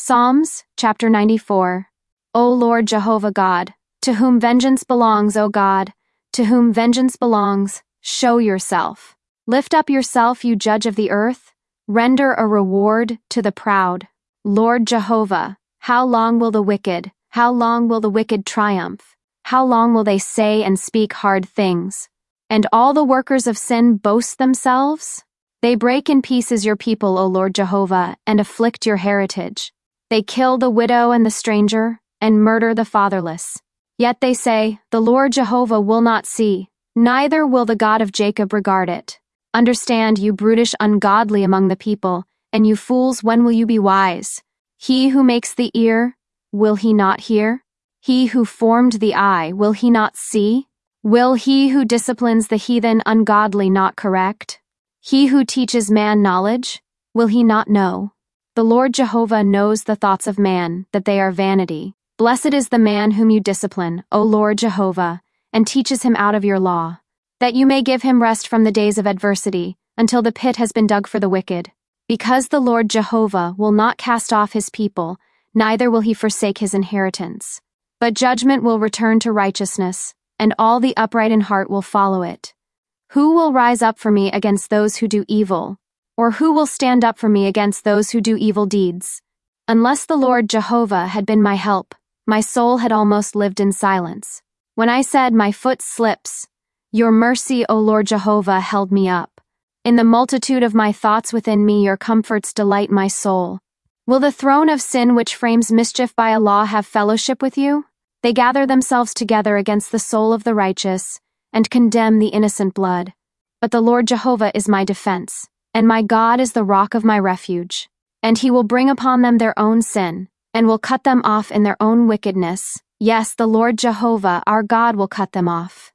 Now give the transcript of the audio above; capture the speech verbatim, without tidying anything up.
Psalms, chapter ninety-four. O Lord Jehovah God, to whom vengeance belongs, O God, to whom vengeance belongs, show yourself. Lift up yourself, you judge of the earth. Render a reward to the proud. Lord Jehovah, how long will the wicked, how long will the wicked triumph? How long will they say and speak hard things? And all the workers of sin boast themselves? They break in pieces your people, O Lord Jehovah, and afflict your heritage. They kill the widow and the stranger, and murder the fatherless. Yet they say, the Lord Jehovah will not see, neither will the God of Jacob regard it. Understand, you brutish ungodly among the people, and you fools, when will you be wise? He who makes the ear, will he not hear? He who formed the eye, will he not see? Will he who disciplines the heathen ungodly not correct? He who teaches man knowledge, will he not know? The Lord Jehovah knows the thoughts of man, that they are vanity. Blessed is the man whom you discipline, O Lord Jehovah, and teaches him out of your law, that you may give him rest from the days of adversity, until the pit has been dug for the wicked. Because the Lord Jehovah will not cast off his people, neither will he forsake his inheritance. But judgment will return to righteousness, and all the upright in heart will follow it. Who will rise up for me against those who do evil? Or who will stand up for me against those who do evil deeds? Unless the Lord Jehovah had been my help, my soul had almost lived in silence. When I said, my foot slips, your mercy, O Lord Jehovah, held me up. In the multitude of my thoughts within me, your comforts delight my soul. Will the throne of sin which frames mischief by a law have fellowship with you? They gather themselves together against the soul of the righteous, and condemn the innocent blood. But the Lord Jehovah is my defense, and my God is the rock of my refuge. And he will bring upon them their own sin, and will cut them off in their own wickedness. Yes, the Lord Jehovah, our God, will cut them off.